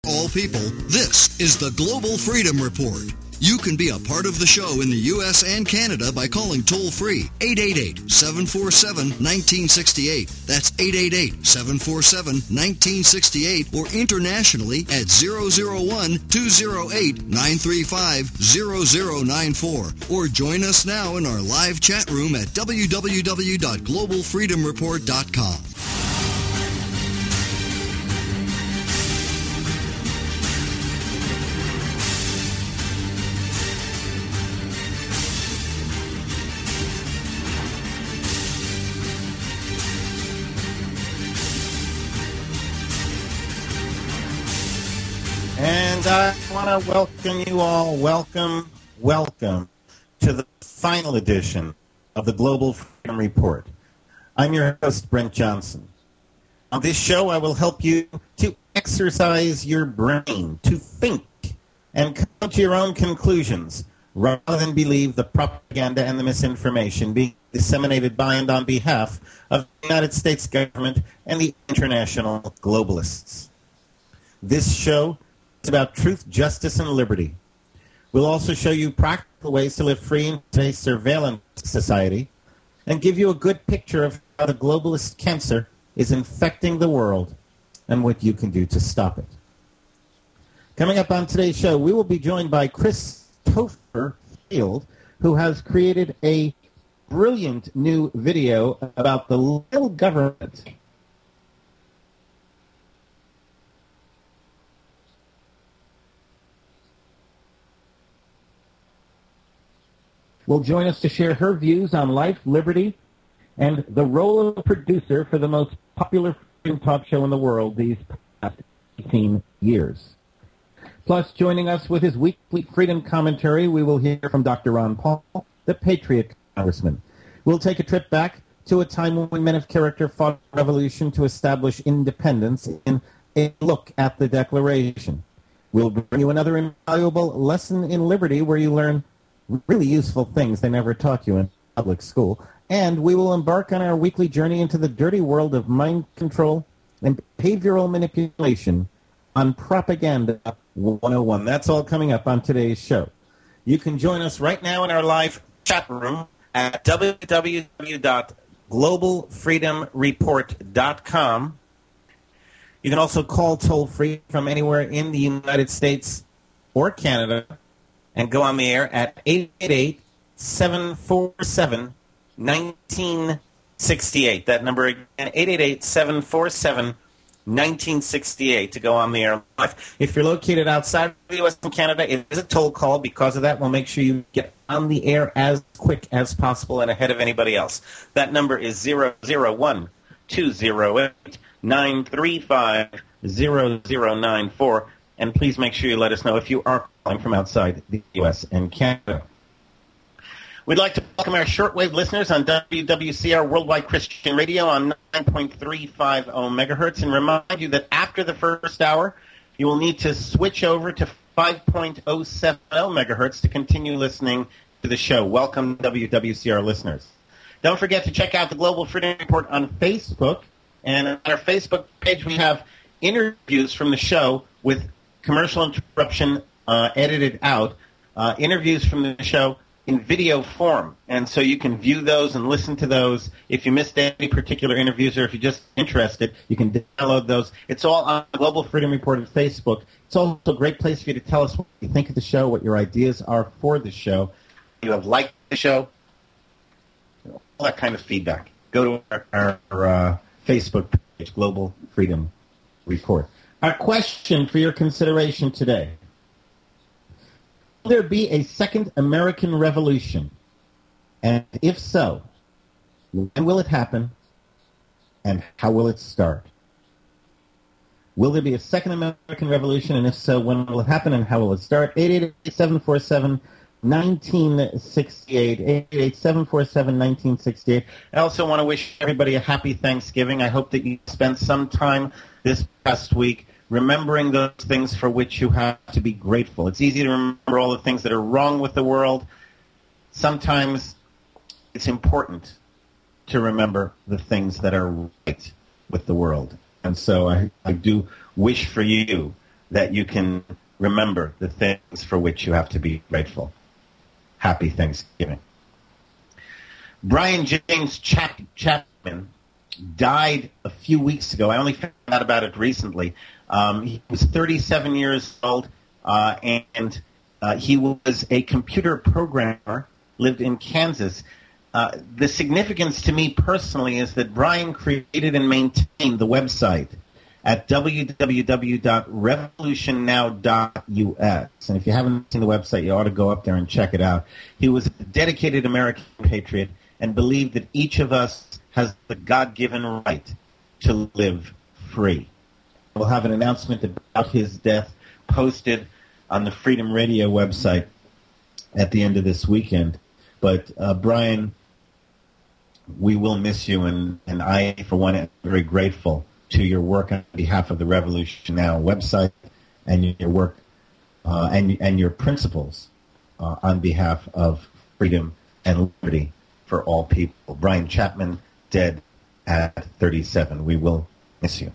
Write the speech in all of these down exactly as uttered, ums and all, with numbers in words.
All people, this is the Global Freedom Report. You can be a part of the show in the U S and Canada by calling toll-free eight eight eight, seven four seven, one nine six eight. That's eight eight eight, seven four seven, one nine six eight, or internationally at zero zero one, two zero eight, nine three five, zero zero nine four. Or join us now in our live chat room at w w w dot global freedom report dot com. And I want to welcome you all, welcome, welcome to the final edition of the Global Freedom Report. I'm your host, Brent Johnson. On this show, I will help you to exercise your brain, to think, and come to your own conclusions, rather than believe the propaganda and the misinformation being disseminated by and on behalf of the United States government and the international globalists. This show it's about truth, justice, and liberty. We'll also show you practical ways to live free in today's surveillance society and give you a good picture of how the globalist cancer is infecting the world and what you can do to stop it. Coming up on today's show, we will be joined by Christopher Field, who has created a brilliant new video about the little government. Will join us to share her views on life, liberty, and the role of a producer for the most popular freedom talk show in the world these past eighteen years. Plus, joining us with his weekly freedom commentary, we will hear from Doctor Ron Paul, the Patriot Congressman. We'll take a trip back to a time when men of character fought a revolution to establish independence in a look at the Declaration. We'll bring you another invaluable lesson in liberty where you learn really useful things they never taught you in public school. And we will embark on our weekly journey into the dirty world of mind control and behavioral manipulation on Propaganda one oh one. That's all coming up on today's show. You can join us right now in our live chat room at w w w dot global freedom report dot com. You can also call toll-free from anywhere in the United States or Canada and go on the air at eight eight eight, seven four seven, one nine six eight. That number again, eight eight eight, seven four seven, one nine six eight to go on the air live. If you're located outside of the U S and Canada, it is a toll call. Because of that, we'll make sure you get on the air as quick as possible and ahead of anybody else. That number is zero zero one, two zero eight, nine three five, zero zero nine four. And please make sure you let us know if you are calling from outside the U S and Canada. We'd like to welcome our shortwave listeners on W W C R Worldwide Christian Radio on nine point three five zero megahertz, and remind you that after the first hour, you will need to switch over to five point oh seven zero megahertz to continue listening to the show. Welcome, W W C R listeners. Don't forget to check out the Global Freedom Report on Facebook, and on our Facebook page we have interviews from the show with commercial interruption uh, edited out, uh, interviews from the show in video form. And so you can view those and listen to those. If you missed any particular interviews or if you're just interested, you can download those. It's all on Global Freedom Report on Facebook. It's also a great place for you to tell us what you think of the show, what your ideas are for the show. You have liked the show, all that kind of feedback. Go to our, our uh, Facebook page, Global Freedom Report. Our question for your consideration today: will there be a second American Revolution? And if so, when will it happen? And how will it start? Will there be a second American Revolution? And if so, when will it happen? And how will it start? eight eight eight, seven four seven, one nine six eight. eight eight eight, seven four seven, one nine six eight. I also want to wish everybody a happy Thanksgiving. I hope that you spent some time this past week remembering those things for which you have to be grateful. It's easy to remember all the things that are wrong with the world. Sometimes it's important to remember the things that are right with the world. And so I, I do wish for you that you can remember the things for which you have to be grateful. Happy Thanksgiving. Brian James Chap- Chapman died a few weeks ago. I only found out about it recently. Um, he was thirty-seven years old, uh, and uh, he was a computer programmer, lived in Kansas. Uh, the significance to me personally is that Brian created and maintained the website at w w w dot revolution now dot u s. And if you haven't seen the website, you ought to go up there and check it out. He was a dedicated American patriot and believed that each of us has the God-given right to live free. We'll have an announcement about his death posted on the Freedom Radio website at the end of this weekend. But, uh, Brian, we will miss you, and, and I, for one, am very grateful to your work on behalf of the Revolution Now website and your work uh, and, and your principles uh, on behalf of freedom and liberty for all people. Brian Chapman, dead at thirty-seven. We will miss you.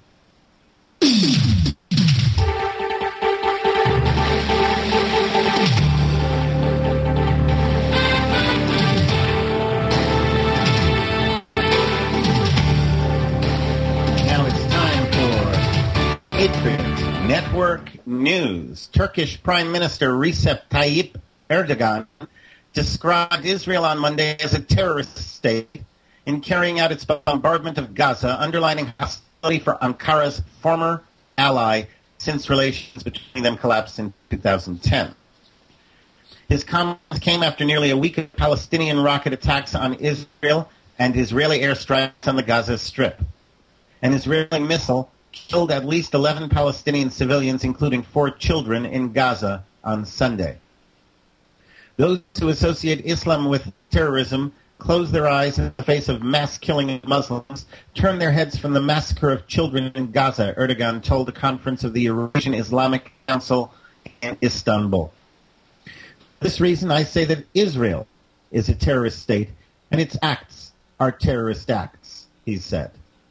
Network News. Turkish Prime Minister Recep Tayyip Erdogan described Israel on Monday as a terrorist state in carrying out its bombardment of Gaza, underlining hostility for Ankara's former ally since relations between them collapsed in two thousand ten. His comments came after nearly a week of Palestinian rocket attacks on Israel and Israeli airstrikes on the Gaza Strip. An Israeli missile killed at least eleven Palestinian civilians, including four children, in Gaza on Sunday. Those who associate Islam with terrorism close their eyes in the face of mass killing of Muslims, turn their heads from the massacre of children in Gaza, Erdogan told a conference of the Eurasian Islamic Council in Istanbul. For this reason, I say that Israel is a terrorist state, and its acts are terrorist acts, he said.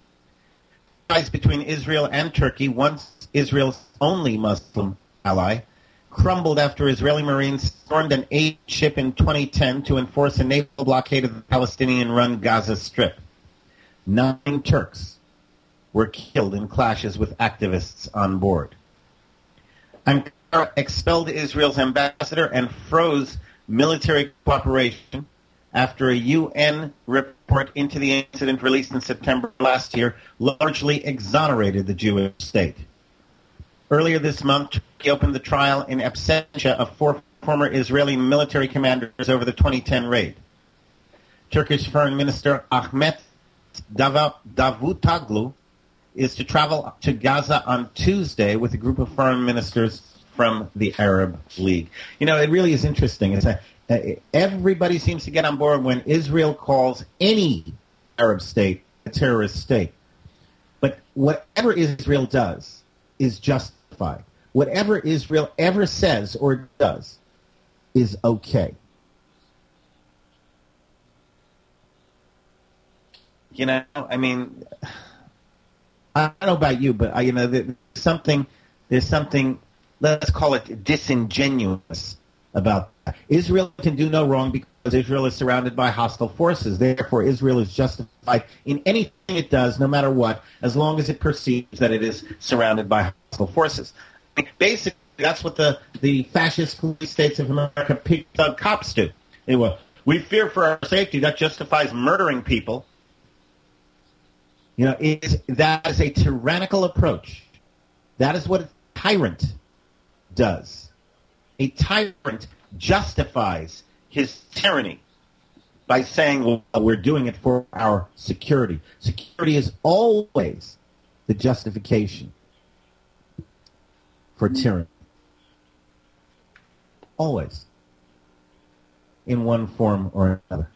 Ties between Israel and Turkey, once Israel's only Muslim ally, crumbled after Israeli Marines stormed an aid ship in twenty ten to enforce a naval blockade of the Palestinian-run Gaza Strip. Nine Turks were killed in clashes with activists on board. Ankara expelled Israel's ambassador and froze military cooperation after a U N report into the incident released in September last year largely exonerated the Jewish state. Earlier this month, Turkey opened the trial in absentia of four former Israeli military commanders over the twenty ten raid. Turkish Foreign Minister Ahmet Davutoglu is to travel to Gaza on Tuesday with a group of foreign ministers from the Arab League. You know, it really is interesting. It's a Uh, everybody seems to get on board when Israel calls any Arab state a terrorist state. But whatever Israel does is justified. Whatever Israel ever says or does is okay. You know, I mean, I don't know about you, but I, you know, there's something, there's something, let's call it disingenuous about that. Israel can do no wrong because Israel is surrounded by hostile forces. Therefore, Israel is justified in anything it does, no matter what, as long as it perceives that it is surrounded by hostile forces. I mean, basically, that's what the, the fascist police states of America picked on cops do. They were, we fear for our safety. That justifies murdering people. You know, it is, that is a tyrannical approach. That is what a tyrant does. A tyrant justifies his tyranny by saying, well, we're doing it for our security. Security is always the justification for tyranny. Always. In one form or another.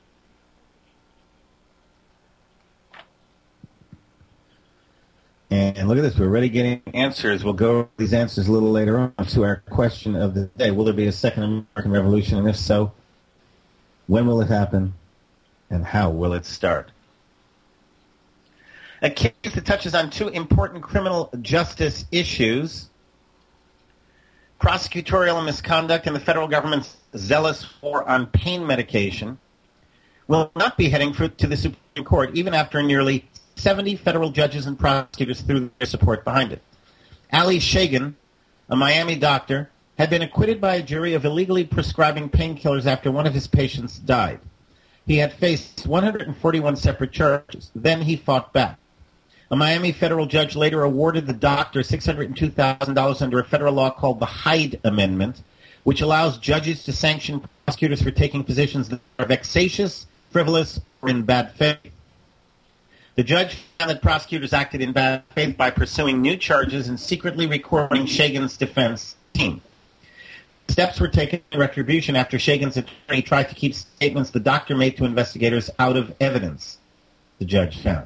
And look at this. We're already getting answers. We'll go over these answers a little later on to our question of the day. Will there be a second American Revolution? And if so, when will it happen? And how will it start? A case that touches on two important criminal justice issues prosecutorial misconduct and the federal government's zealous war on pain medication will not be heading for, to the Supreme Court, even after nearly seventy federal judges and prosecutors threw their support behind it. Ali Shagan, a Miami doctor, had been acquitted by a jury of illegally prescribing painkillers after one of his patients died. He had faced one hundred forty-one separate charges. Then he fought back. A Miami federal judge later awarded the doctor six hundred two thousand dollars under a federal law called the Hyde Amendment, which allows judges to sanction prosecutors for taking positions that are vexatious, frivolous, or in bad faith. The judge found that prosecutors acted in bad faith by pursuing new charges and secretly recording Shagan's defense team. Steps were taken in retribution after Shagan's attorney tried to keep statements the doctor made to investigators out of evidence, the judge found.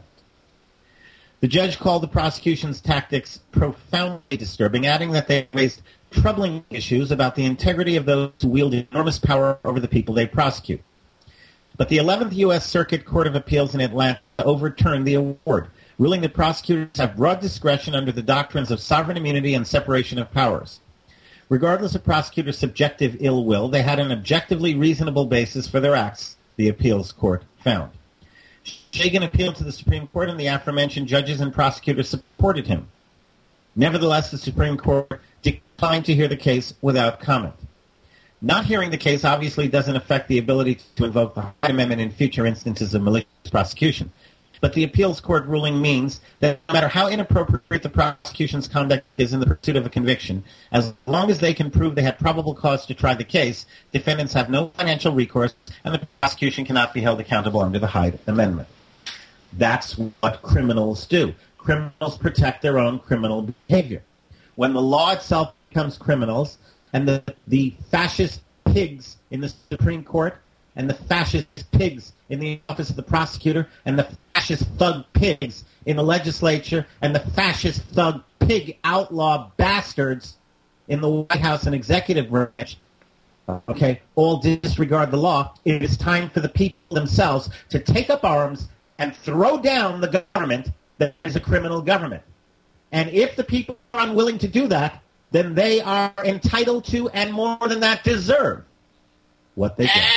The judge called the prosecution's tactics profoundly disturbing, adding that they raised troubling issues about the integrity of those who wield enormous power over the people they prosecute. But the eleventh U S Circuit Court of Appeals in Atlanta overturned the award, ruling that prosecutors have broad discretion under the doctrines of sovereign immunity and separation of powers. Regardless of prosecutors' subjective ill will, they had an objectively reasonable basis for their acts, the appeals court found. Shagan appealed to the Supreme Court, and the aforementioned judges and prosecutors supported him. Nevertheless, the Supreme Court declined to hear the case without comment. Not hearing the case obviously doesn't affect the ability to invoke the Hyde Amendment in future instances of malicious prosecution. But the appeals court ruling means that no matter how inappropriate the prosecution's conduct is in the pursuit of a conviction, as long as they can prove they had probable cause to try the case, defendants have no financial recourse, and the prosecution cannot be held accountable under the Hyde Amendment. That's what criminals do. Criminals protect their own criminal behavior. When the law itself becomes criminals, and the, the fascist pigs in the Supreme Court, and the fascist pigs in the office of the prosecutor, and the fascist thug pigs in the legislature, and the fascist thug pig outlaw bastards in the White House and executive branch, okay, all disregard the law. It is time for the people themselves to take up arms and throw down the government that is a criminal government. And if the people are unwilling to do that, then they are entitled to, and more than that, deserve what they get.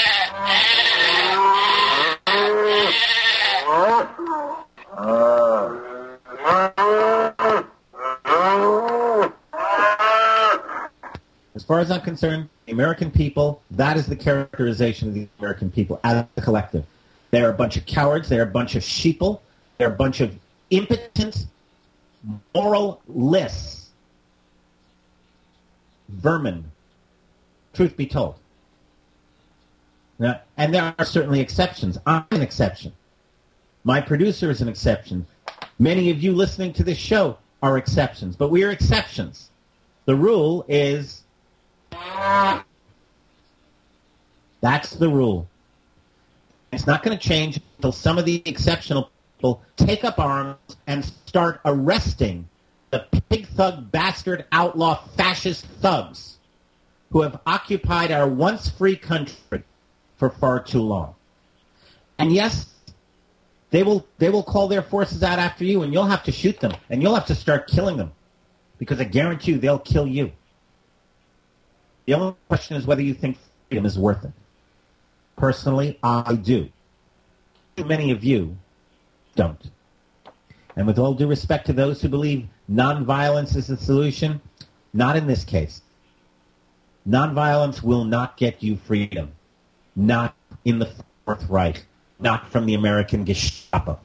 As far as I'm concerned, the American people, that is the characterization of the American people as a collective. They're a bunch of cowards. They're a bunch of sheeple. They're a bunch of impotent, moral-less vermin, truth be told. Now, and there are certainly exceptions. I'm an exception. My producer is an exception. Many of you listening to this show are exceptions, but we are exceptions. The rule is, that's the rule. It's not going to change until some of the exceptional people take up arms and start arresting the pig thug, bastard, outlaw, fascist thugs who have occupied our once free country for far too long. And yes, they will they will call their forces out after you, and you'll have to shoot them, and you'll have to start killing them, because I guarantee you they'll kill you. The only question is whether you think freedom is worth it. Personally, I do. Too many of you don't. And with all due respect to those who believe nonviolence is the solution, not in this case. Nonviolence will not get you freedom. Not in the Fourth Reich. Not from the American Gestapo.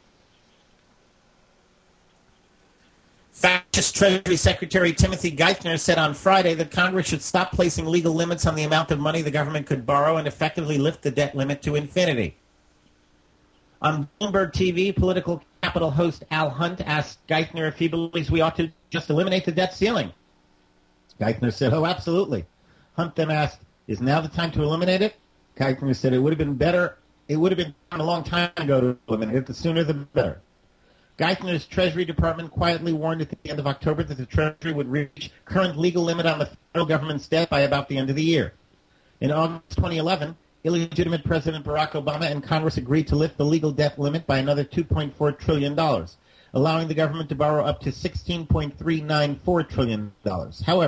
Fascist Treasury Secretary Timothy Geithner said on Friday that Congress should stop placing legal limits on the amount of money the government could borrow and effectively lift the debt limit to infinity. On Bloomberg T V, political capital host Al Hunt asked Geithner if he believes we ought to just eliminate the debt ceiling. Geithner said, oh, absolutely. Hunt then asked, is now the time to eliminate it? Geithner said it would have been better, it would have been a long time ago to eliminate it, the sooner the better. Geithner's Treasury Department quietly warned at the end of October that the Treasury would reach current legal limit on the federal government's debt by about the end of the year. In August twenty eleven, illegitimate President Barack Obama and Congress agreed to lift the legal debt limit by another two point four trillion dollars, allowing the government to borrow up to sixteen point three nine four trillion dollars. However,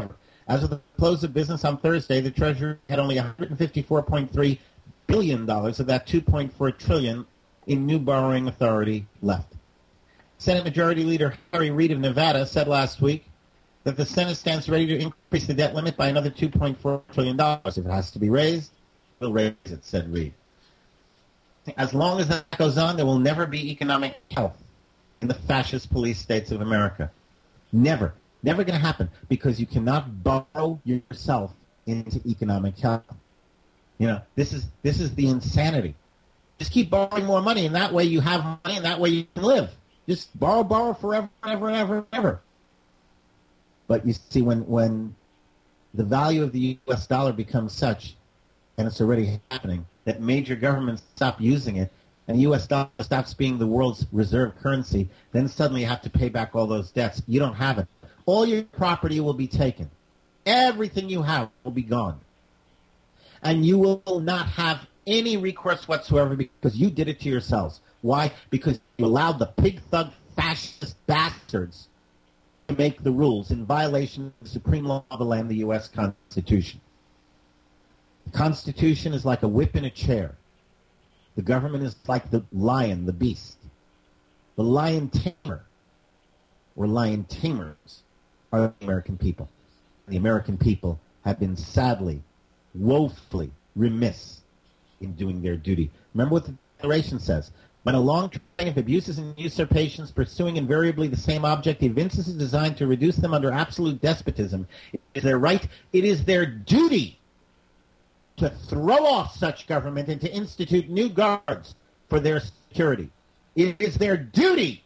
As of the close of business on Thursday, the Treasury had only one hundred fifty-four point three billion dollars of that two point four trillion dollars in new borrowing authority left. Senate Majority Leader Harry Reid of Nevada said last week that the Senate stands ready to increase the debt limit by another two point four trillion dollars. If it has to be raised, we'll raise it, said Reid. As long as that goes on, there will never be economic health in the fascist police states of America. Never. Never going to happen, because you cannot borrow yourself into economic health. You know, this is this is the insanity. Just keep borrowing more money, and that way you have money, and that way you can live. Just borrow, borrow forever, ever, and ever, and ever. But you see, when when the value of the U S dollar becomes such, and it's already happening, that major governments stop using it, and the U S dollar stops being the world's reserve currency, then suddenly you have to pay back all those debts. You don't have it. All your property will be taken. Everything you have will be gone. And you will not have any recourse whatsoever because you did it to yourselves. Why? Because you allowed the pig thug fascist bastards to make the rules in violation of the supreme law of the land, the U S Constitution. The Constitution is like a whip in a chair. The government is like the lion, the beast. The lion tamer, or lion tamers, are the American people. The American people have been sadly, woefully remiss in doing their duty. Remember what the Declaration says. When a long train of abuses and usurpations pursuing invariably the same object evinces a design to reduce them under absolute despotism, it is their right, it is their duty to throw off such government and to institute new guards for their security. It is their duty.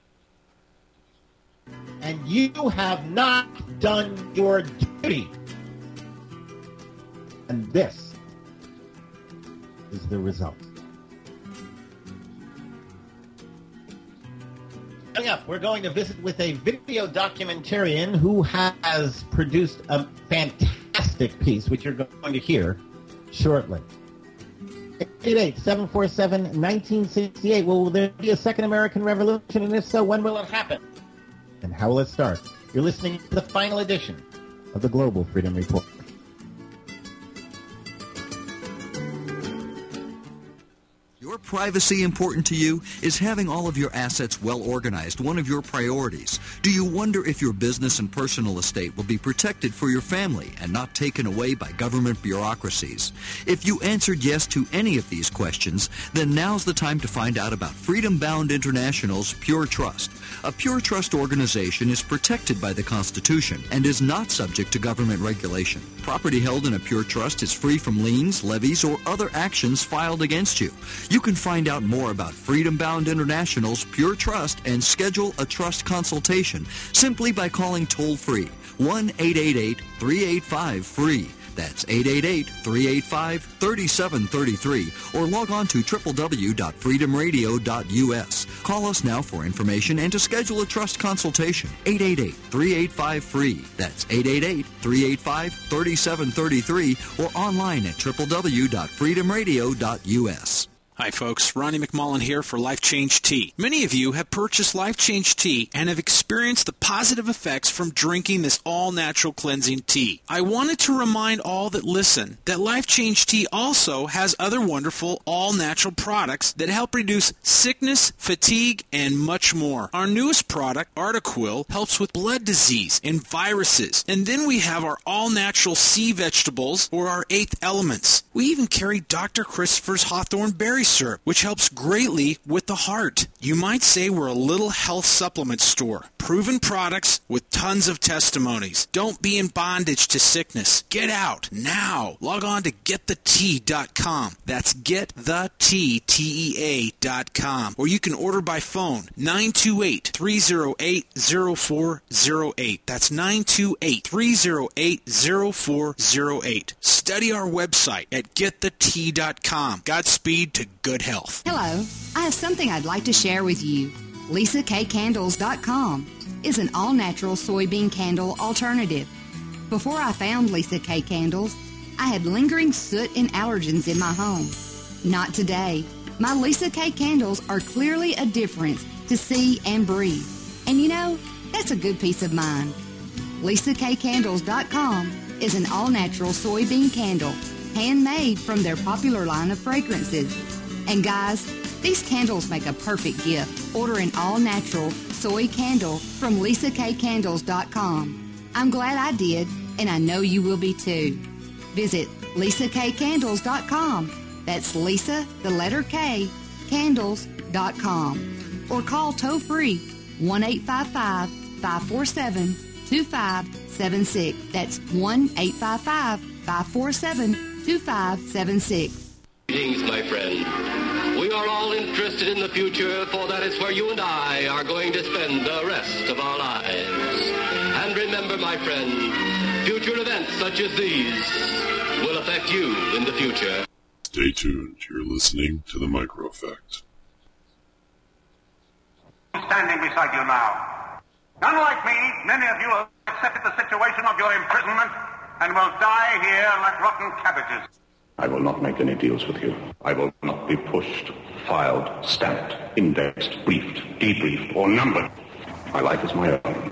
And you have not done your duty. And this is the result. Coming up, we're going to visit with a video documentarian who has produced a fantastic piece, which you're going to hear shortly. eight eight eight, seven four seven, one nine six eight. Will there be a second American Revolution? And if so, when will it happen? And how will it start? You're listening to the final edition of the Global Freedom Report. Your privacy important to you? Is having all of your assets well organized one of your priorities? Do you wonder if your business and personal estate will be protected for your family and not taken away by government bureaucracies? If you answered yes to any of these questions, then now's the time to find out about Freedom Bound International's Pure Trust. A Pure Trust organization is protected by the Constitution and is not subject to government regulation. Property held in a Pure Trust is free from liens, levies, or other actions filed against you. You can find out more about Freedom Bound International's Pure Trust and schedule a trust consultation simply by calling toll-free one eight eight eight, three eight five, free. That's eight eight eight, three eight five, three seven three three or log on to w w w dot freedom radio dot u s. Call us now for information and to schedule a trust consultation. eight eight eight, three eight five, free. That's eight eight eight, three eight five, three seven three three or online at w w w dot freedom radio dot u s. Hi folks, Ronnie McMullen here for Life Change Tea. Many of you have purchased Life Change Tea and have experienced the positive effects from drinking this all-natural cleansing tea. I wanted to remind all that listen that Life Change Tea also has other wonderful all-natural products that help reduce sickness, fatigue, and much more. Our newest product, Artiquil, helps with blood disease and viruses. And then we have our all-natural sea vegetables, or our eighth elements. We even carry Doctor Christopher's Hawthorne Berry Syrup, which helps greatly with the heart. You might say we're a little health supplement store. Proven products with tons of testimonies. Don't be in bondage to sickness. Get out now. Log on to get the tea dot com. That's get the tea dot com. Or you can order by phone nine two eight, three oh eight, oh four oh eight. That's nine two eight, three oh eight, oh four oh eight. Study our website at get the tea dot com. Godspeed to good health. Hello. I have something I'd like to share with you. Lisa K Candles dot com is an all-natural soybean candle alternative. Before I found Lisa K Candles, I had lingering soot and allergens in my home. Not today. My Lisa K Candles are clearly a difference to see and breathe. And you know, that's a good peace of mind. Lisa K Candles dot com is an all-natural soybean candle, handmade from their popular line of fragrances. And guys, these candles make a perfect gift. Order an all-natural soy candle from Lisa K Candles dot com. I'm glad I did, and I know you will be too. Visit Lisa K Candles dot com. That's Lisa, the letter K, Candles dot com. Or call toll-free one eight five five, five four seven, two five seven six. That's one eight five five, five four seven, two five seven six. Greetings, my friend. We are all interested in the future, for that is where you and I are going to spend the rest of our lives. And remember, my friend, future events such as these will affect you in the future. Stay tuned. You're listening to The Micro Effect. Standing beside you now. Unlike me, many of you have accepted the situation of your imprisonment and will die here like rotten cabbages. I will not make any deals with you. I will not be pushed, filed, stamped, indexed, briefed, debriefed, or numbered. My life is my own.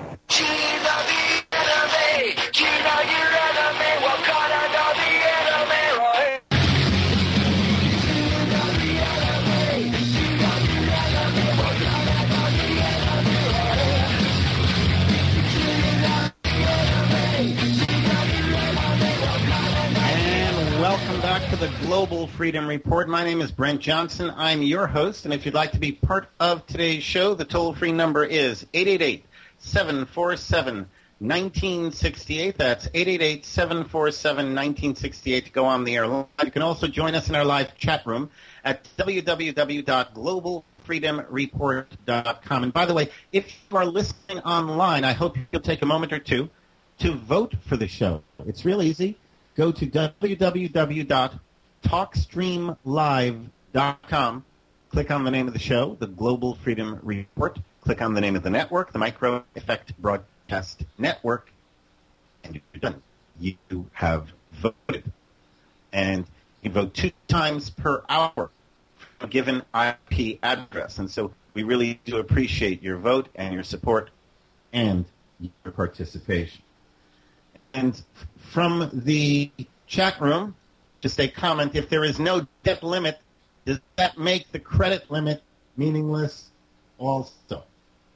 Welcome back to the Global Freedom Report. My name is Brent Johnson. I'm your host, and if you'd like to be part of today's show, the toll-free number is eight eight eight, seven four seven, one nine six eight. That's eight eight eight, seven four seven, one nine six eight to go on the air live. You can also join us in our live chat room at w w w dot global freedom report dot com. And by the way, if you are listening online, I hope you'll take a moment or two to vote for the show. It's real easy. Go to w w w dot talkstream live dot com. Click on the name of the show, the Global Freedom Report. Click on the name of the network, the Micro Effect Broadcast Network, and you're done. You have voted. And you vote two times per hour for a given I P address. And so we really do appreciate your vote and your support and your participation. And from the chat room, just a comment, if there is no debt limit, does that make the credit limit meaningless also?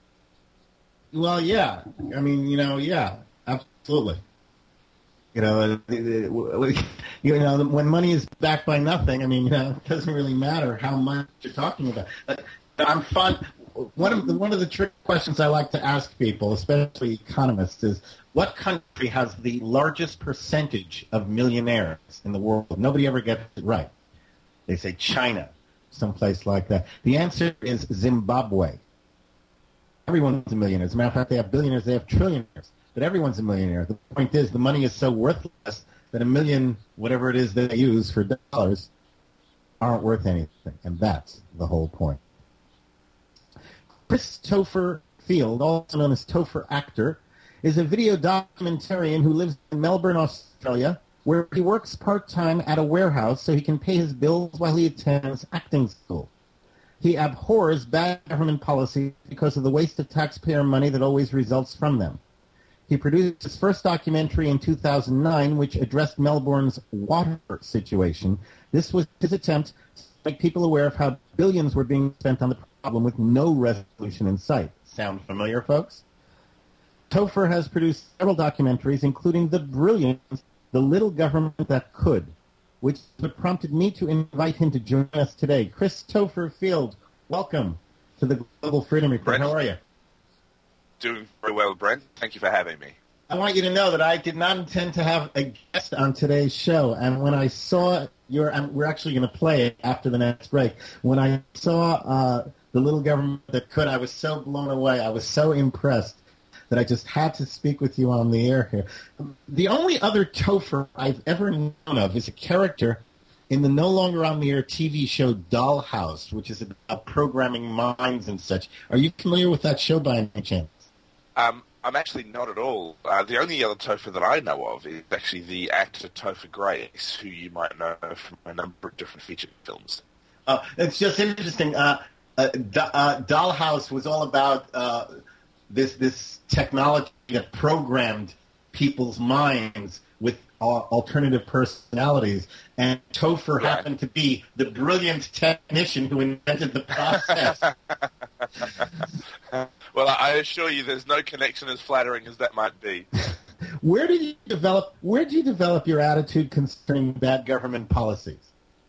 Well, yeah. I mean, you know, yeah, absolutely. You know, you know, when money is backed by nothing, I mean, you know, it doesn't really matter how much you're talking about. I'm fun. One of the, one of the trick questions I like to ask people, especially economists, is what country has the largest percentage of millionaires in the world? Nobody ever gets it right. They say China, someplace like that. The answer is Zimbabwe. Everyone's a millionaire. As a matter of fact, they have billionaires, they have trillionaires, but everyone's a millionaire. The point is the money is so worthless that a million, whatever it is they use for dollars, aren't worth anything, and that's the whole point. Chris Topher Field, also known as Topher Actor, is a video documentarian who lives in Melbourne, Australia, where he works part-time at a warehouse so he can pay his bills while he attends acting school. He abhors bad government policy because of the waste of taxpayer money that always results from them. He produced his first documentary in two thousand nine, which addressed Melbourne's water situation. This was his attempt to make people aware of how billions were being spent on the problem with no resolution in sight. Sound familiar, folks? Topher has produced several documentaries, including the brilliant The Little Government That Could, which is what prompted me to invite him to join us today. Chris Topher Field, welcome to the Global Freedom Report. Brent. How are you? Doing very well, Brent. Thank you for having me. I want you to know that I did not intend to have a guest on today's show, and when I saw your, and we're actually going to play it after the next break, when I saw uh, The Little Government That Could, I was so blown away. I was so impressed that I just had to speak with you on the air here. The only other Topher I've ever known of is a character in the no longer on the air T V show Dollhouse, which is about programming minds and such. Are you familiar with that show by any chance? Um, I'm actually not at all. Uh, the only other Topher that I know of is actually the actor Topher Grace, who you might know from a number of different feature films. Uh, it's just interesting. Uh, uh, Do- uh, Dollhouse was all about uh, this this technology that programmed people's minds with uh, alternative personalities, and Topher Right. happened to be the brilliant technician who invented the process. Well, I assure you, there's no connection as flattering as that might be. Where did you develop? Where did you develop your attitude concerning bad government policies?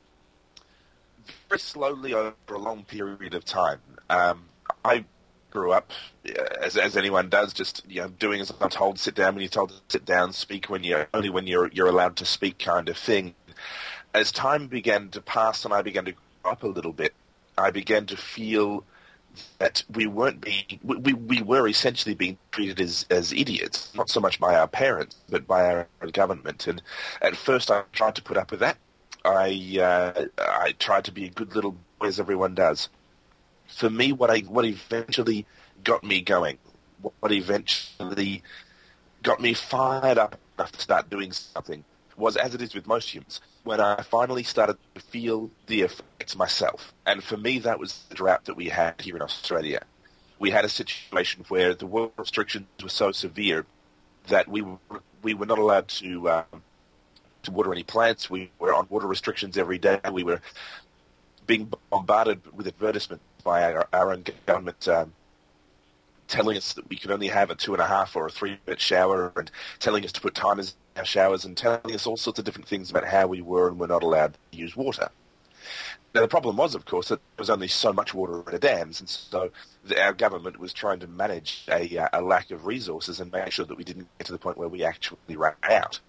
Very slowly over a long period of time. Um, I grew up, uh, as as anyone does, just you know, doing as I'm told, sit down when you're told to sit down, speak when you're only when you're you're allowed to speak, kind of thing. As time began to pass and I began to grow up a little bit, I began to feel that we weren't being, we, we, we were essentially being treated as, as idiots, not so much by our parents, but by our own government. And at first I tried to put up with that. I uh, I tried to be a good little boy, as everyone does. For me, what I what eventually got me going, what eventually got me fired up enough to start doing something, was, as it is with most humans, when I finally started to feel the effects myself. And for me, that was the drought that we had here in Australia. We had a situation where the water restrictions were so severe that we were, we were not allowed to um, to water any plants. We were on water restrictions every day. We were being bombarded with advertisements by our, our own government um, telling us that we could only have a two and a half or a three minute shower, and telling us to put timers in our showers, and telling us all sorts of different things about how we were and were not allowed to use water. Now, the problem was, of course, that there was only so much water in the dams, and so the, our government was trying to manage a, uh, a lack of resources and make sure that we didn't get to the point where we actually ran out.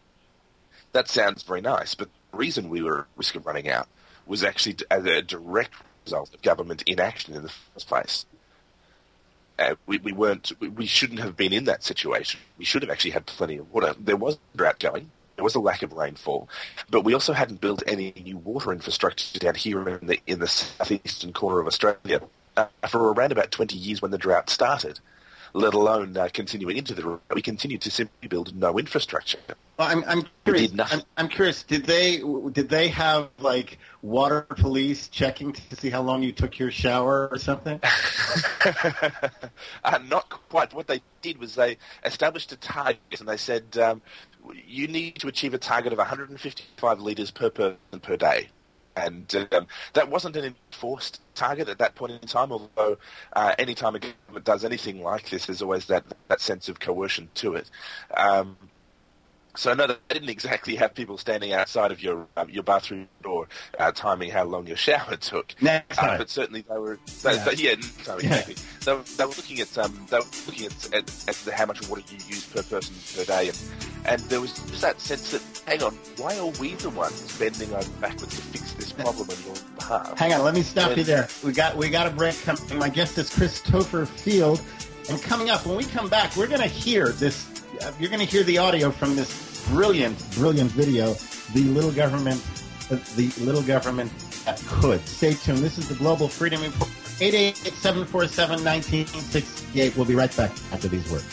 That sounds very nice, but the reason we were at risk of running out was actually as a direct result of government inaction in the first place. Uh, we, we weren't. We, we shouldn't have been in that situation. We should have actually had plenty of water. There was a drought going. There was a lack of rainfall, but we also hadn't built any new water infrastructure down here in the in the southeastern corner of Australia uh, for around about twenty years when the drought started. Let alone uh, continuing into the drought, we continued to simply build no infrastructure. Well, I'm, I'm curious. I'm, I'm curious. Did they did they have like water police checking to see how long you took your shower or something? uh, not quite. What they did was they established a target, and they said um, you need to achieve a target of one hundred fifty-five litres per person per day. And um, that wasn't an enforced target at that point in time, although uh, any time a government does anything like this, there's always that, that sense of coercion to it. Um, so no, they didn't exactly have people standing outside of your um, your bathroom door uh, timing how long your shower took. Next time. Uh, but certainly they were, they, yeah, they, yeah next time, exactly. Yeah. They, were, they were looking at um, they were looking at, at, at the, how much water you use per person per day, and, and there was just that sense that, hang on, why are we the ones bending over backwards to fix this problem on your behalf? Hang on, let me stop and, you there. We got we got a break coming. My guest is Chris Topher Field, and coming up when we come back, we're going to hear this. Uh, you're going to hear the audio from this brilliant, brilliant video. The little government, uh, the little government that could. Stay tuned. This is the Global Freedom Report. eight eight eight, seven four seven, one nine six eight. We'll be right back after these words.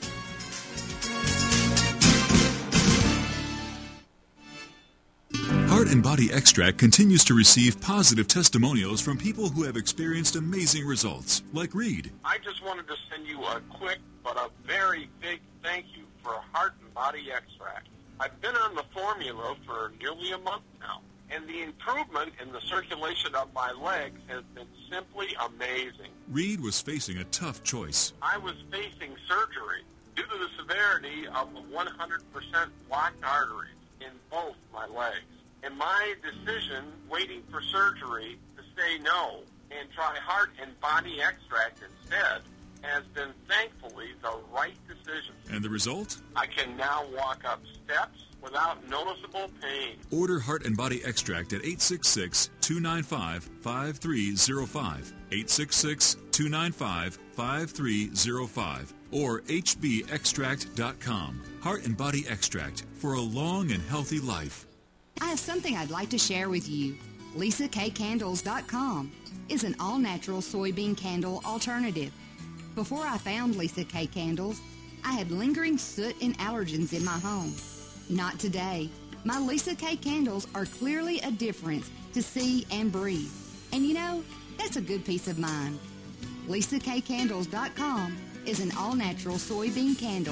Heart and Body Extract continues to receive positive testimonials from people who have experienced amazing results, like Reed. I just wanted to send you a quick but a very big thank you for Heart and Body Extract. I've been on the formula for nearly a month now, and the improvement in the circulation of my legs has been simply amazing. Reed was facing a tough choice. I was facing surgery due to the severity of the one hundred percent blocked arteries in both my legs. And my decision, waiting for surgery, to say no and try Heart and Body Extract instead, has been thankfully the right decision. And the result? I can now walk up steps without noticeable pain. Order Heart and Body Extract at eight six six, two nine five, five three zero five, eight six six, two nine five, five three zero five, or h b extract dot com. Heart and Body Extract for a long and healthy life. I have something I'd like to share with you. Lisa K Candles dot com is an all-natural soybean candle alternative. Before I found Lisa K Candles, I had lingering soot and allergens in my home. Not today. My Lisa K Candles are clearly a difference to see and breathe. And you know, that's a good peace of mind. Lisa K Candles dot com is an all-natural soybean candle.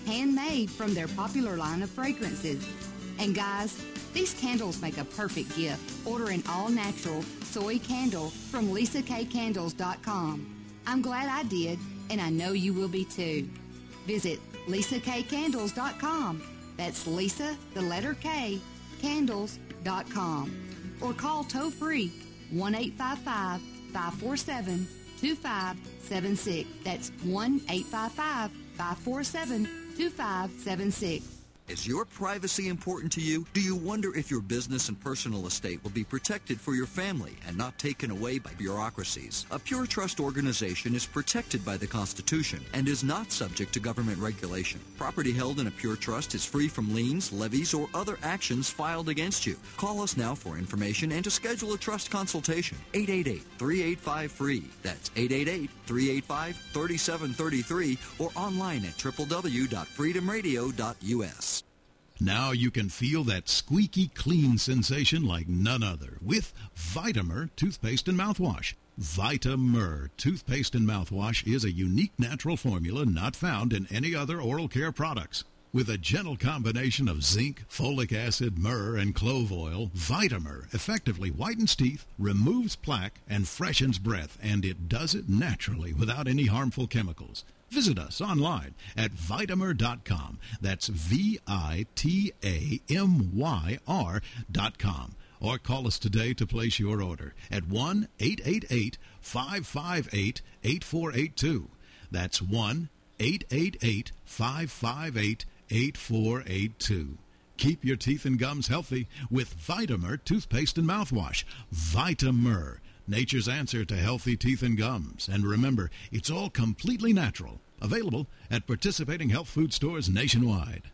handmade from their popular line of fragrances. And guys, these candles make a perfect gift. Order an all-natural soy candle from Lisa K Candles dot com. I'm glad I did, and I know you will be too. Visit Lisa K Candles dot com. That's Lisa, the letter K, Candles dot com. Or call toll-free one eight five five, five four seven, two five seven six. That's one eight five five, five four seven, two five seven six. Is your privacy important to you? Do you wonder if your business and personal estate will be protected for your family and not taken away by bureaucracies? A Pure Trust organization is protected by the Constitution and is not subject to government regulation. Property held in a Pure Trust is free from liens, levies, or other actions filed against you. Call us now for information and to schedule a trust consultation. eight eight eight, three eight five, free. That's eight eight eight, three eight five, three seven three three or online at w w w dot freedom radio dot u s. Now you can feel that squeaky clean sensation like none other with Vitamer toothpaste and mouthwash. Vitamer toothpaste and mouthwash is a unique natural formula not found in any other oral care products. With a gentle combination of zinc, folic acid, myrrh, and clove oil, Vitamer effectively whitens teeth, removes plaque, and freshens breath, and it does it naturally without any harmful chemicals. Visit us online at Vitamer dot com. That's V I T A M Y R dot com. Or call us today to place your order at one eight eight eight, five five eight, eight four eight two. That's one eight eight eight, five five eight, eight four eight two. Keep your teeth and gums healthy with Vitamer toothpaste and mouthwash. Vitamer, nature's answer to healthy teeth and gums. And remember, it's all completely natural. Available at participating health food stores nationwide.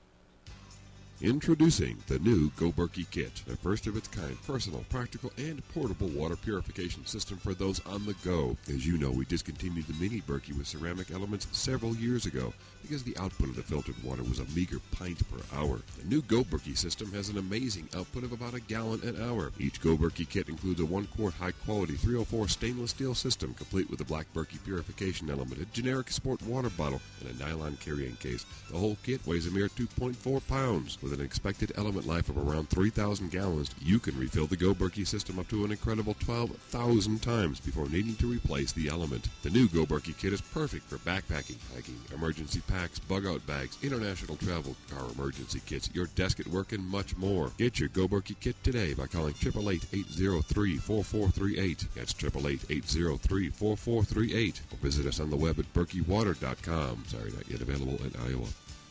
Introducing the new Go Berkey Kit, a first-of-its-kind, personal, practical, and portable water purification system for those on the go. As you know, we discontinued the Mini Berkey with ceramic elements several years ago because the output of the filtered water was a meager pint per hour. The new Go Berkey system has an amazing output of about a gallon an hour. Each Go Berkey kit includes a one-quart high-quality three oh four stainless steel system, complete with a black Berkey purification element, a generic sport water bottle, and a nylon carrying case. The whole kit weighs a mere two point four pounds. With an expected element life of around three thousand gallons, you can refill the Go Berkey system up to an incredible twelve thousand times before needing to replace the element. The new Go Berkey kit is perfect for backpacking, hiking, emergency packs, bug-out bags, international travel, car emergency kits, your desk at work, and much more. Get your Go Berkey kit today by calling eight eight eight, eight zero three, four four three eight. That's eight eight eight, eight zero three, four four three eight. Or visit us on the web at berkey water dot com. Sorry, not yet available in Iowa.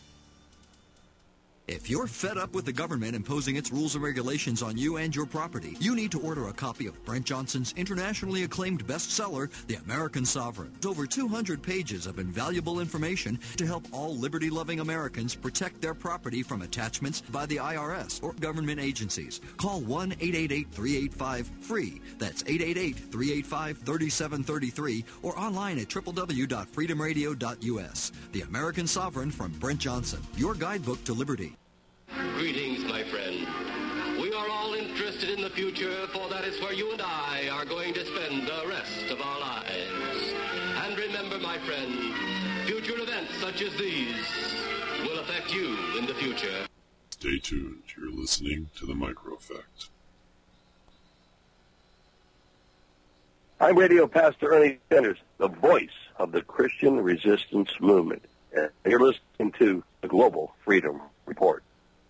If you're fed up with the government imposing its rules and regulations on you and your property, you need to order a copy of Brent Johnson's internationally acclaimed bestseller, The American Sovereign. It's over two hundred pages of invaluable information to help all liberty-loving Americans protect their property from attachments by the I R S or government agencies. Call one eight eight eight, three eight five, free. That's eight eight eight, three eight five, three seven three three or online at w w w dot freedom radio dot u s. The American Sovereign from Brent Johnson, your guidebook to liberty. Greetings, my friend. We are all interested in the future, for that is where you and I are going to spend the rest of our lives. And remember, my friend, future events such as these will affect you in the future. Stay tuned. You're listening to The Micro Effect. I'm Radio Pastor Ernie Sanders, the voice of the Christian resistance movement. And you're listening to the Global Freedom Report.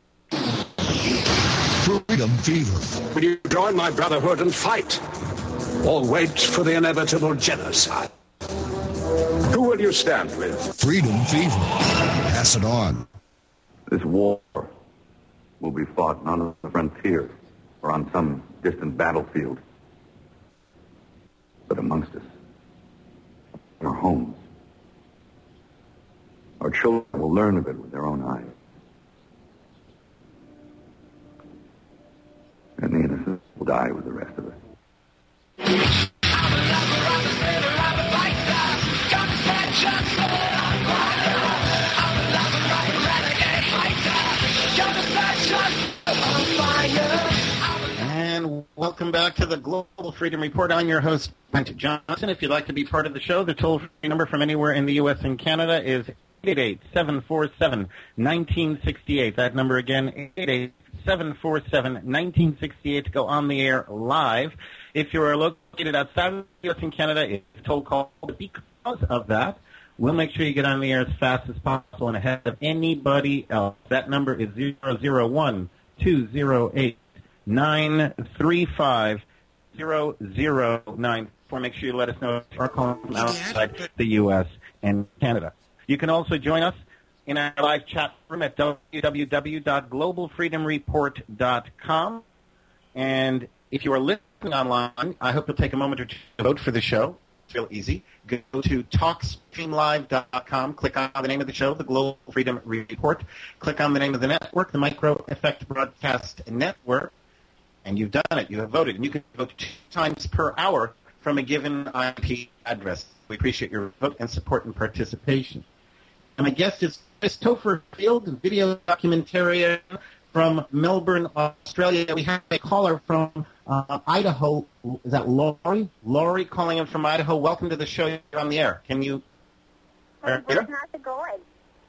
Freedom fever. Will you join my brotherhood and fight? Or wait for the inevitable genocide? Who will you stand with? Freedom fever. Pass it on. This war will be fought not on the frontier or on some distant battlefield, but amongst us, in our homes. Our children will learn of it with their own eyes. And the innocent will die with the rest of us. And welcome back to the Global Freedom Report. I'm your host, Brent Johnson. If you'd like to be part of the show, the toll-free number from anywhere in the U S and Canada is eight eight eight, seven four seven, one nine six eight. That number again, eight eight eight, seven four seven, one nine six eight to go on the air live. If you are located outside of the U S and Canada, it's toll call. Because of that, we'll make sure you get on the air as fast as possible and ahead of anybody else. That number is zero zero one, two zero eight, nine three five, zero zero nine four. Make sure you let us know if you are calling from outside the U S and Canada. You can also join us in our live chat room at w w w dot global freedom report dot com. And if you are listening online, I hope you'll take a moment or two to vote for the show. It's real easy. Go to talk stream live dot com. Click on the name of the show, the Global Freedom Report. Click on the name of the network, the Micro Effect Broadcast Network. And you've done it. You have voted. And you can vote two times per hour from a given I P address. We appreciate your vote and support and participation. And my guest is Chris Topher Field, video documentarian from Melbourne, Australia. We have a caller from uh, Idaho. Is that Laurie? Laurie calling in from Idaho. Welcome to the show. You're on the air. Can you... How's it going?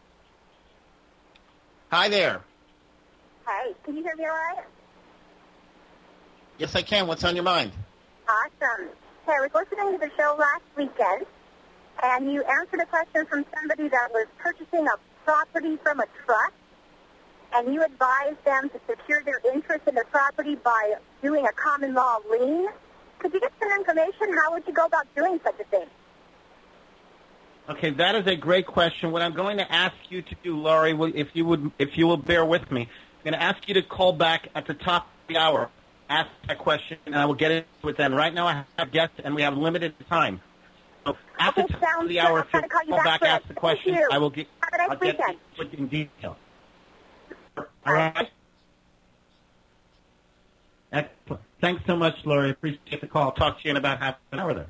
Hi there. Hi. Can you hear me all right? Yes, I can. What's on your mind? Awesome. Hey, I was listening to the show last weekend, and you answered a question from somebody that was purchasing a property from a trust, and you advised them to secure their interest in the property by doing a common law lien. Could you get some information? How would you go about doing such a thing? Okay, that is a great question. What I'm going to ask you to do, Laurie, if you would, if you will bear with me, I'm going to ask you to call back at the top of the hour, ask that question, and I will get into it then. Right now I have guests, and we have limited time. So at the top of the hour, if you call, call back, back ask the question, I will get, have a nice I'll get weekend. into it in detail. All right? Excellent. Thanks so much, Laurie. Appreciate the call. I'll talk to you in about half an hour there.